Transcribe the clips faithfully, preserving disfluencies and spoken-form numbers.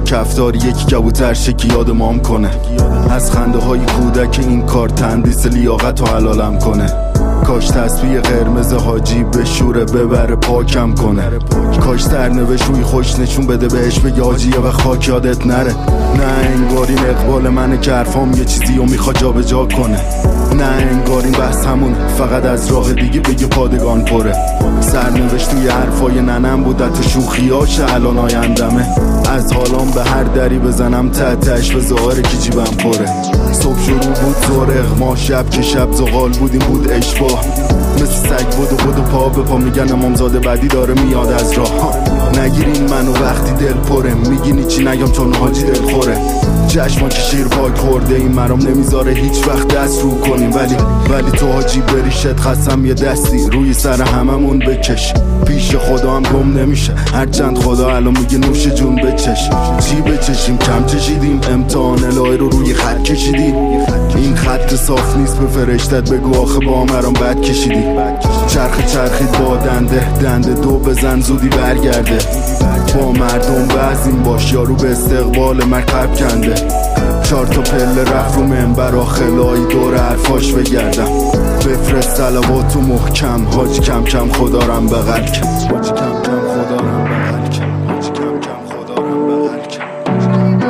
کفتاری یکی کبوتر شکی یاد مام کنه. از خنده های کودک این کار تندیس لیاقت و حلالم کنه. کاش تسبیح قرمز حاجی به شوره ببره پاکم کنه. کاش سرنوشت روی خوش نشون بده بهش بگه حاجی یه وقت خاک یادت نره. نه انگار این اقبال منه که حرفام یه چیزی و میخواد جا به جا کنه. نه انگار این بحث همونه فقط از راه دیگه بگه پادگان پره. سرنوشت توی حرفای ننم بود حتی شوخیاش الان آیندمه. از حالام به هر دری بزنم تحتش به زهاره که جیبم پره. صبح شروع بود زورق ما شب که شب زغال بودیم بود اشباه. مثل سگ بود و بود و پا به پا میگن امامزاده بعدی داره میاد از راه. نگیرین منو وقتی دل پره میگینی چی نگم چون حاجی دل خوره. چشما که شیر پاک خورده این مرام نمیذاره هیچ وقت دست رو کنیم. ولی ولی تو حاجی بریشت خستم یه دستی روی سر هممون بکش. پیش خدا هم گم نمیشه هرچند خدا الان میگه نوش جون بچش. چی بچشیم کم چشیدیم امتحان الهی رو روی خط کشیدیم. این خط صاف نیست به فرشتت بگو آخه با مرام بد کشیدی. چرخ چرخید با دنده دنده دو بزن زودی برگرده. با مردم وزین باش یارو به استقبال مرکب کنده. چهار تا پله رفت رو منبر آخلایی دور حرفاش بگردم. بفرست صلواتو محکم حاج کم کم خدارم بغل کن. حاج کم کم خدارم بغل کن. حاج کم کم خدارم بغل کن.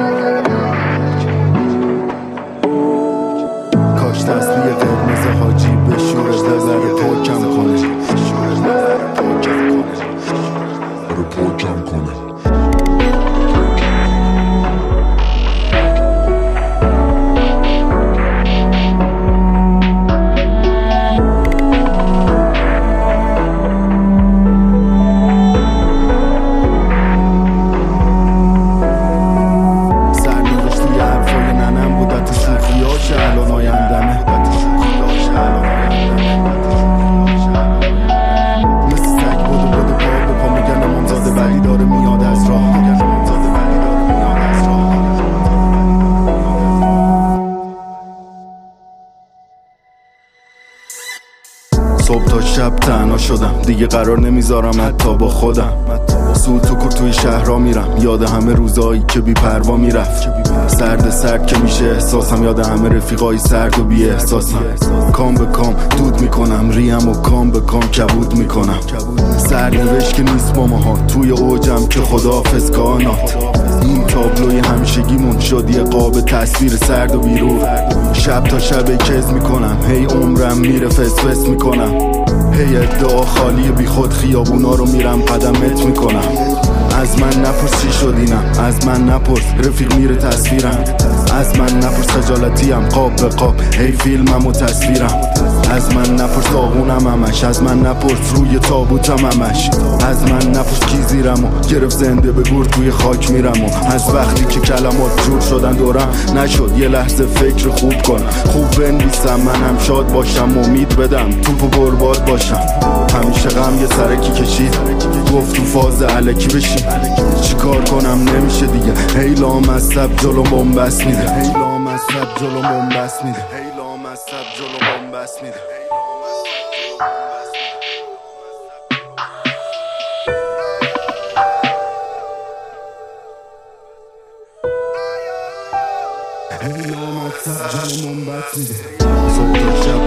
کاش تسبیح قرمز حاجی به شورش ببره پاکم کنه. رو پاکم کنه. صبح تا شب تنها شدم دیگه قرار نمیذارم حتی با خودم. سود تو کور توی شهرها میرم یاد همه روزایی که بی پروا میرفت. سرد سرد که میشه احساسم یاد همه رفیقای سرد و بی احساسم. کام به کام دود میکنم ریم و کام به کام کبود میکنم. سرنوشت که نیست با ماها توی اوجم که خداحافظ کائنات. این تابلوی همیشگیمون شد یه قاب تصویر سرد و بیرون. شب تا شب کز میکنم هی عمرم میره فس فس میکنم. هی ادعا خالی بی خود خیابونا رو میرم قدمت میکنم. از من نپرس چی شد اینم از من نپرس رفیق میره تصویرم. از من نپرس خجالتیم قاب به قاب هی فیلمم و تصویرم. از من نپرس آغونم همش از من نپرس روی تابوتم همش. از من نپرس کی زیرم و گرفت زنده به گور توی خاک میرم. و از وقتی که کلمات جور شدن دورم نشد یه لحظه فکر خوب کنم. خوب بنویسم منم شاد باشم امید بدم توپو برباد باشم. همیشه غم یه سرکی کشید گفت تو فاز علکی بشیم. چی کار کنم نمیشه دیگه هی لامصب جلو بنبست میده. هی لامصب جلو بنبست میده. هی لامصب جلو بنبست میده. هی لامصب جلو بنبست میده.